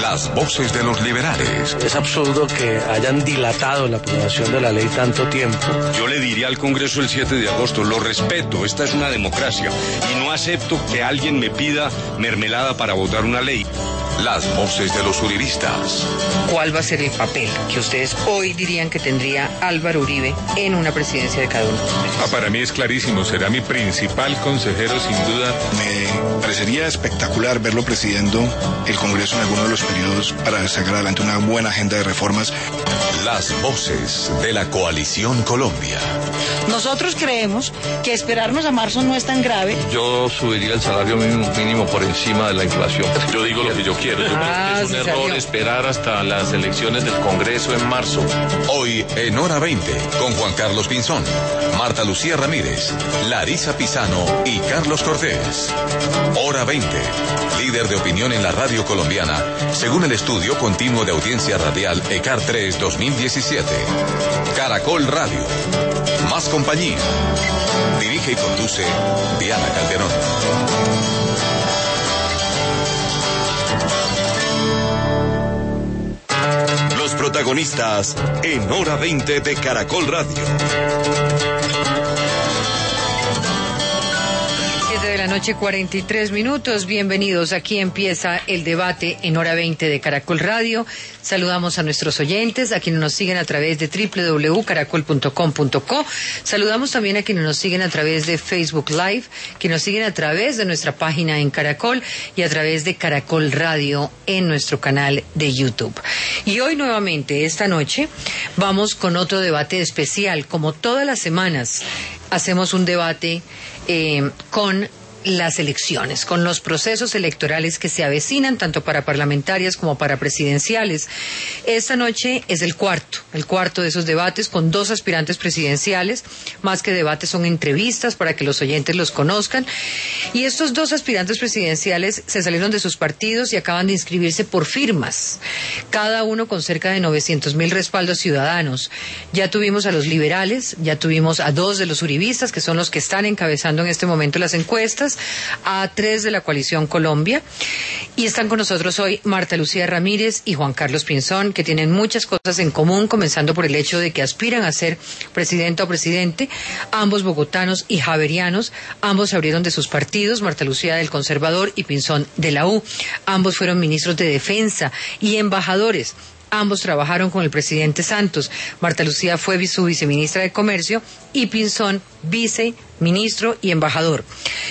Las voces de los liberales. Es absurdo que hayan dilatado la aprobación de la ley tanto tiempo. Yo le diría al Congreso el 7 de agosto, lo respeto, esta es una democracia y no acepto que alguien me pida mermelada para votar una ley. Las voces de los uribistas. ¿Cuál va a ser el papel que ustedes hoy dirían que tendría Álvaro Uribe en una presidencia de cada uno? Para mí es clarísimo, será mi principal consejero sin duda. Me parecería espectacular verlo presidiendo el Congreso en alguno de los periodos para sacar adelante una buena agenda de reformas. Las voces de la Coalición Colombia. Nosotros creemos que esperarnos a marzo no es tan grave. Yo subiría el salario mínimo por encima de la inflación. Yo digo lo que yo quiero. Yo creo que es un error esperar hasta las elecciones del Congreso en marzo. Hoy en Hora 20 con Juan Carlos Pinzón, Marta Lucía Ramírez, Larisa Pisano y Carlos Cortés. Hora 20, líder de opinión en la radio colombiana, según el estudio continuo de audiencia radial ECAR 3 2017. Caracol Radio. Más compañía. Dirige y conduce Diana Calderón. Los protagonistas en Hora 20 de Caracol Radio. 7:43 PM. Bienvenidos. Aquí empieza el debate en Hora 20 de Caracol Radio. Saludamos a nuestros oyentes, a quienes nos siguen a través de www.caracol.com.co. Saludamos también a quienes nos siguen a través de Facebook Live, quienes nos siguen a través de nuestra página en Caracol y a través de Caracol Radio en nuestro canal de YouTube. Y hoy nuevamente, esta noche, vamos con otro debate especial. Como todas las semanas, hacemos un debate con las elecciones, con los procesos electorales que se avecinan tanto para parlamentarias como para presidenciales. Esta noche es el cuarto de esos debates con dos aspirantes presidenciales. Más que debates son entrevistas para que los oyentes los conozcan. Y estos dos aspirantes presidenciales se salieron de sus partidos y acaban de inscribirse por firmas, cada uno con cerca de 900,000 respaldos ciudadanos. Ya tuvimos a los liberales, ya tuvimos a dos de los uribistas, que son los que están encabezando en este momento las encuestas, a tres de la Coalición Colombia, y están con nosotros hoy Marta Lucía Ramírez y Juan Carlos Pinzón, que tienen muchas cosas en común, comenzando por el hecho de que aspiran a ser presidenta o presidente, ambos bogotanos y javerianos. Ambos se abrieron de sus partidos, Marta Lucía del Conservador y Pinzón de la U. Ambos fueron ministros de Defensa y embajadores. Ambos trabajaron con el presidente Santos. Marta Lucía fue su viceministra de Comercio y Pinzón viceministro y embajador.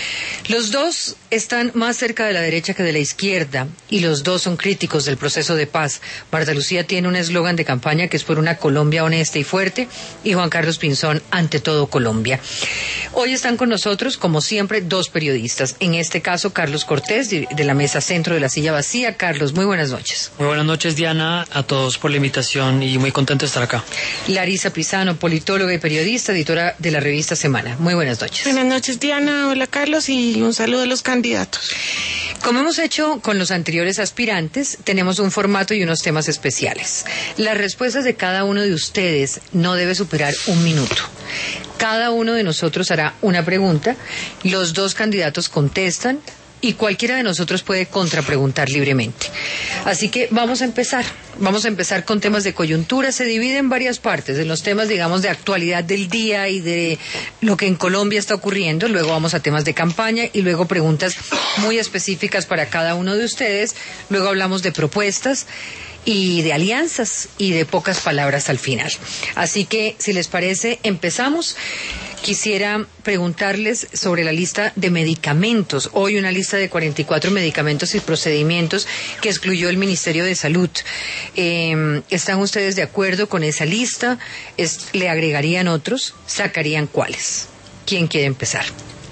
Los dos están más cerca de la derecha que de la izquierda y los dos son críticos del proceso de paz. Marta Lucía tiene un eslogan de campaña que es por una Colombia honesta y fuerte, y Juan Carlos Pinzón, ante todo Colombia. Hoy están con nosotros, como siempre, dos periodistas. En este caso, Carlos Cortés, de la mesa centro de La Silla Vacía. Carlos, muy buenas noches. Muy buenas noches, Diana, a todos por la invitación y muy contento de estar acá. Larisa Pisano, politóloga y periodista, editora de la revista Semana. Muy buenas noches. Buenas noches, Diana. Hola, Carlos, y un saludo a los candidatos. Como hemos hecho con los anteriores aspirantes, tenemos un formato y unos temas especiales. Las respuestas de cada uno de ustedes no debe superar 1 minuto. Cada uno de nosotros hará una pregunta, los dos candidatos contestan y cualquiera de nosotros puede contrapreguntar libremente. Así que vamos a empezar con temas de coyuntura. Se divide en varias partes, en los temas, digamos, de actualidad del día y de lo que en Colombia está ocurriendo. Luego vamos a temas de campaña y luego preguntas muy específicas para cada uno de ustedes. Luego hablamos de propuestas y de alianzas y de pocas palabras al final. Así que, si les parece, empezamos. Quisiera preguntarles sobre la lista de medicamentos. Hoy una lista de 44 medicamentos y procedimientos que excluyó el Ministerio de Salud. ¿Están ustedes de acuerdo con esa lista? ¿Le agregarían otros? ¿Sacarían cuáles? ¿Quién quiere empezar?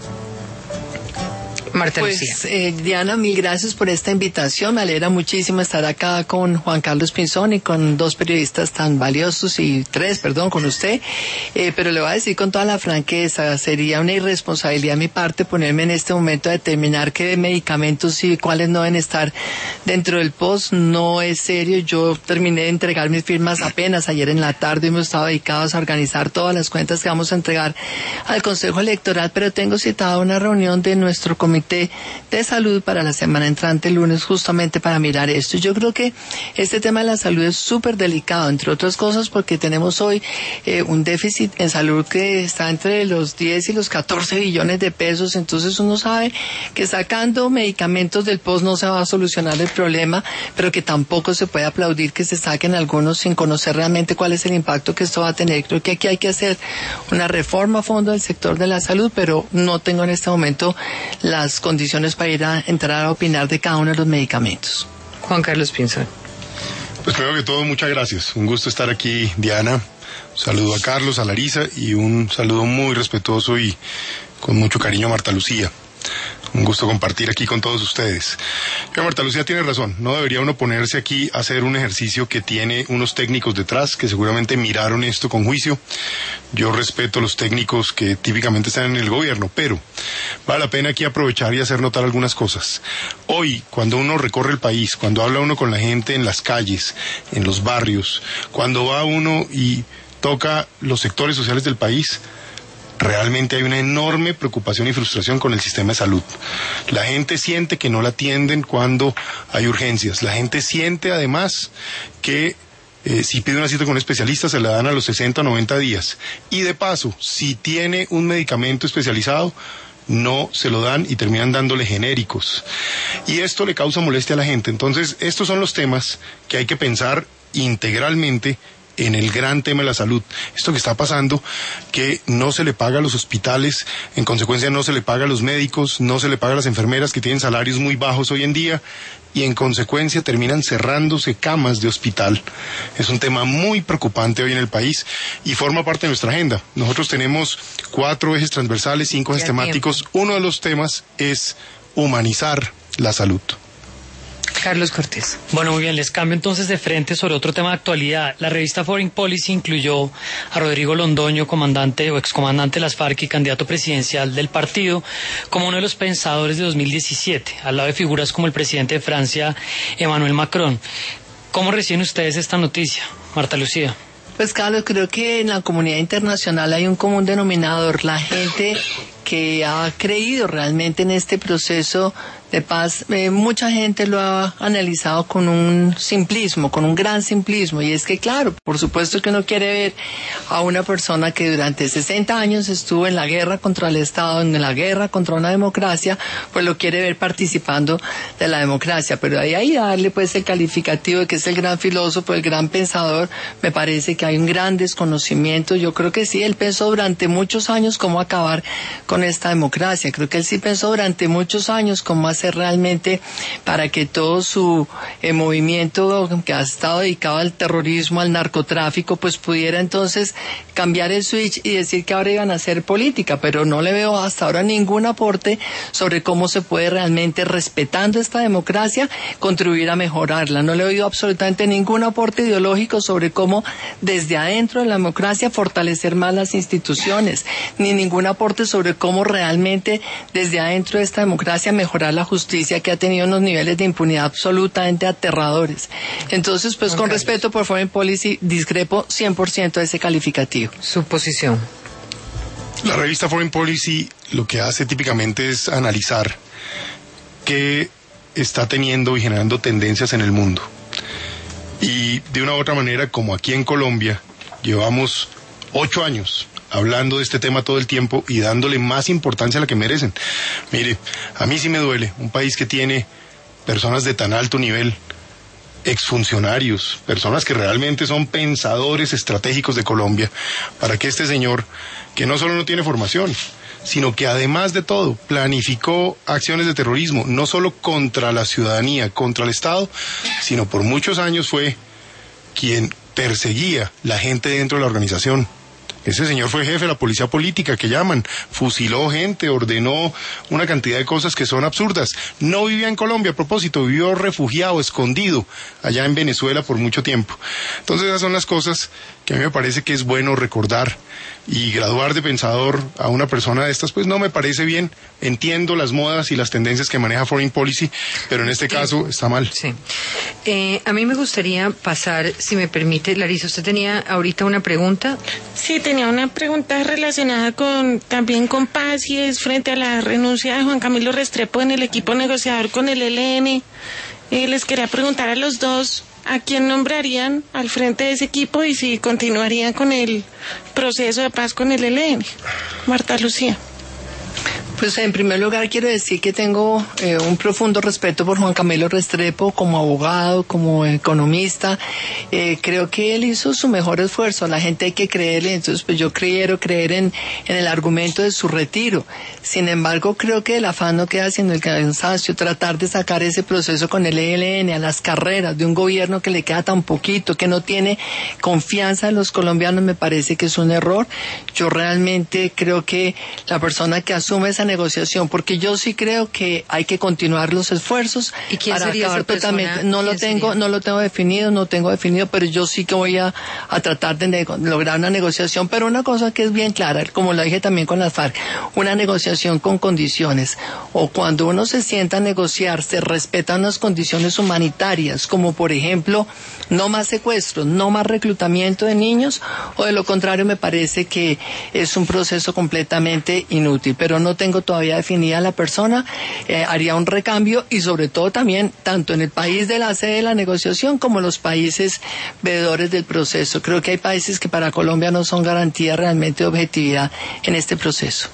Marta Lucía. Diana, mil gracias por esta invitación. Me alegra muchísimo estar acá con Juan Carlos Pinzón y con dos periodistas tan valiosos, con usted. Pero le voy a decir con toda la franqueza, sería una irresponsabilidad de mi parte ponerme en este momento a determinar qué medicamentos y cuáles no deben estar dentro del post. No es serio. Yo terminé de entregar mis firmas apenas ayer en la tarde y hemos estado dedicados a organizar todas las cuentas que vamos a entregar al Consejo Electoral, pero tengo citada una reunión de nuestro comité Comité de Salud para la semana entrante, el lunes, justamente para mirar esto. Yo creo que este tema de la salud es súper delicado, entre otras cosas porque tenemos hoy un déficit en salud que está entre los 10 y los 14 billones de pesos, entonces uno sabe que sacando medicamentos del POS no se va a solucionar el problema, pero que tampoco se puede aplaudir que se saquen algunos sin conocer realmente cuál es el impacto que esto va a tener. Creo que aquí hay que hacer una reforma a fondo del sector de la salud, pero no tengo en este momento las condiciones para ir a entrar a opinar de cada uno de los medicamentos. Juan Carlos Pinzón. Pues primero que todo, muchas gracias. Un gusto estar aquí, Diana. Un saludo a Carlos, a Larisa y un saludo muy respetuoso y con mucho cariño a Marta Lucía. Un gusto compartir aquí con todos ustedes. Marta Lucía tiene razón, no debería uno ponerse aquí a hacer un ejercicio que tiene unos técnicos detrás que seguramente miraron esto con juicio. Yo respeto a los técnicos que típicamente están en el gobierno, pero vale la pena aquí aprovechar y hacer notar algunas cosas. Hoy, cuando uno recorre el país, cuando habla uno con la gente en las calles, en los barrios, cuando va uno y toca los sectores sociales del país, realmente hay una enorme preocupación y frustración con el sistema de salud. La gente siente que no la atienden cuando hay urgencias. La gente siente además que si pide una cita con un especialista se la dan a los 60 o 90 días. Y de paso, si tiene un medicamento especializado, no se lo dan y terminan dándole genéricos. Y esto le causa molestia a la gente. Entonces, estos son los temas que hay que pensar integralmente en el gran tema de la salud. Esto que está pasando, que no se le paga a los hospitales, en consecuencia no se le paga a los médicos, no se le paga a las enfermeras que tienen salarios muy bajos hoy en día, y en consecuencia terminan cerrándose camas de hospital. Es un tema muy preocupante hoy en el país y forma parte de nuestra agenda. Nosotros tenemos 4 ejes transversales, 5 ejes temáticos. Uno de los temas es humanizar la salud. Carlos Cortés. Bueno, muy bien, les cambio entonces de frente sobre otro tema de actualidad. La revista Foreign Policy incluyó a Rodrigo Londoño, comandante o excomandante de las FARC y candidato presidencial del partido, como uno de los pensadores de 2017, al lado de figuras como el presidente de Francia, Emmanuel Macron. ¿Cómo reciben ustedes esta noticia, Marta Lucía? Pues Carlos, creo que en la comunidad internacional hay un común denominador, la gente que ha creído realmente en este proceso de paz. Mucha gente lo ha analizado con un simplismo, con un gran simplismo, y es que claro, por supuesto que uno quiere ver a una persona que durante 60 años estuvo en la guerra contra el Estado, en la guerra contra una democracia, pues lo quiere ver participando de la democracia, pero ahí darle pues el calificativo de que es el gran filósofo, el gran pensador, me parece que hay un gran desconocimiento. Yo creo que sí, él pensó durante muchos años cómo acabar con esta democracia, creo que él sí pensó durante muchos años cómo hacer realmente para que todo su movimiento que ha estado dedicado al terrorismo, al narcotráfico, pues pudiera entonces cambiar el switch y decir que ahora iban a hacer política, pero no le veo hasta ahora ningún aporte sobre cómo se puede realmente, respetando esta democracia, contribuir a mejorarla. No le he oído absolutamente ningún aporte ideológico sobre cómo desde adentro de la democracia fortalecer más las instituciones, ni ningún aporte sobre cómo realmente desde adentro de esta democracia mejorar la justicia, que ha tenido unos niveles de impunidad absolutamente aterradores. Entonces, pues con respeto por Foreign Policy, discrepo 100% de ese calificativo. Su posición. La revista Foreign Policy lo que hace típicamente es analizar qué está teniendo y generando tendencias en el mundo. Y de una u otra manera, como aquí en Colombia, llevamos 8 años hablando de este tema todo el tiempo y dándole más importancia a la que merecen. Mire, a mí sí me duele, un país que tiene personas de tan alto nivel, exfuncionarios, personas que realmente son pensadores estratégicos de Colombia, para que este señor, que no solo no tiene formación, sino que además de todo planificó acciones de terrorismo, no solo contra la ciudadanía, contra el Estado, sino por muchos años fue quien perseguía la gente dentro de la organización. Ese señor fue jefe de la policía política, que llaman, fusiló gente, ordenó una cantidad de cosas que son absurdas. No vivía en Colombia, a propósito, vivió refugiado, escondido, allá en Venezuela por mucho tiempo. Entonces esas son las cosas que a mí me parece que es bueno recordar, y graduar de pensador a una persona de estas, pues no me parece bien. Entiendo las modas y las tendencias que maneja Foreign Policy, pero en este caso está mal. Sí. A mí me gustaría pasar, si me permite, Larisa, ¿usted tenía ahorita una pregunta? Sí, tenía una pregunta relacionada también con paz, y es frente a la renuncia de Juan Camilo Restrepo en el equipo negociador con el ELN. Les quería preguntar a los dos a quién nombrarían al frente de ese equipo y si continuarían con el proceso de paz con el ELN. Marta Lucía. Pues en primer lugar quiero decir que tengo un profundo respeto por Juan Camilo Restrepo como abogado, como economista. Creo que él hizo su mejor esfuerzo, a la gente hay que creerle, entonces pues yo quiero creer en el argumento de su retiro. Sin embargo, creo que el afán no queda sino el cansancio, tratar de sacar ese proceso con el ELN a las carreras de un gobierno que le queda tan poquito, que no tiene confianza en los colombianos, me parece que es un error. Yo realmente creo que la persona que asume esa negociación, porque yo sí creo que hay que continuar los esfuerzos. ¿Y quién para sería acabar esa persona? totalmente. No lo tengo definido, pero yo sí que voy a tratar de lograr una negociación, pero una cosa que es bien clara, como lo dije también con las FARC, una negociación con condiciones, o cuando uno se sienta a negociar, se respetan unas condiciones humanitarias, como por ejemplo, no más secuestros, no más reclutamiento de niños, o de lo contrario me parece que es un proceso completamente inútil, pero no tengo todavía definida la persona, haría un recambio y sobre todo también tanto en el país de la sede de la negociación como los países veedores del proceso. Creo que hay países que para Colombia no son garantía realmente de objetividad en este proceso.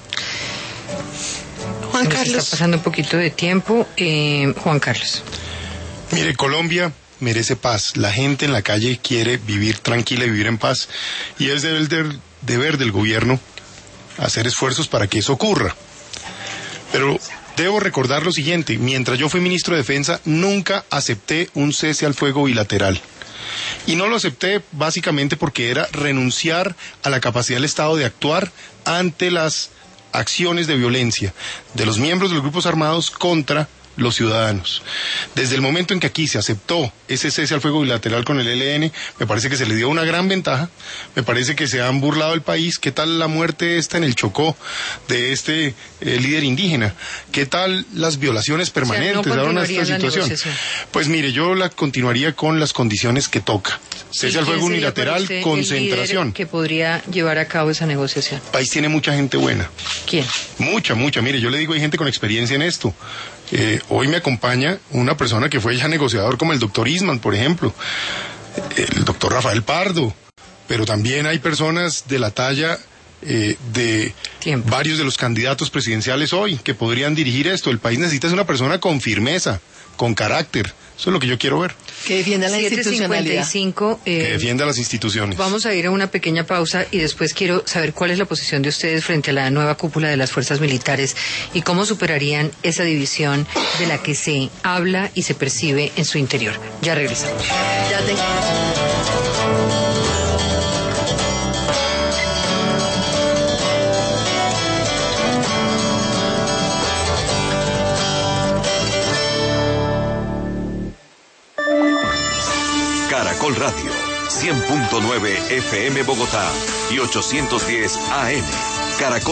Juan Carlos. Está pasando un poquito de tiempo. Juan Carlos. Mire, Colombia merece paz. La gente en la calle quiere vivir tranquila y vivir en paz. Y es deber del gobierno hacer esfuerzos para que eso ocurra. Pero debo recordar lo siguiente: mientras yo fui ministro de Defensa, nunca acepté un cese al fuego bilateral. Y no lo acepté básicamente porque era renunciar a la capacidad del Estado de actuar ante las acciones de violencia de los miembros de los grupos armados contra los ciudadanos. Desde el momento en que aquí se aceptó ese cese al fuego bilateral con el ELN, me parece que se le dio una gran ventaja, me parece que se han burlado el país. ¿Qué tal la muerte esta en el Chocó de este líder indígena? ¿Qué tal las violaciones permanentes? O sea, ¿no esta situación? Pues mire, yo la continuaría con las condiciones que toca. Cese al fuego unilateral, concentración. ¿Que podría llevar a cabo esa negociación? El país tiene mucha gente buena. ¿Quién? Mucha. Mire, yo le digo, hay gente con experiencia en esto. Hoy me acompaña una persona que fue ya negociador como el doctor Isman, por ejemplo, el doctor Rafael Pardo, pero también hay personas de la talla de varios de los candidatos presidenciales hoy que podrían dirigir esto. El país necesita una persona con firmeza, con carácter. Eso es lo que yo quiero ver. Que defienda la institucionalidad. Que defienda las instituciones. Vamos a ir a una pequeña pausa y después quiero saber cuál es la posición de ustedes frente a la nueva cúpula de las fuerzas militares y cómo superarían esa división de la que se habla y se percibe en su interior. Ya regresamos. Caracol Radio, 100.9 FM Bogotá y 810 AM. Caracol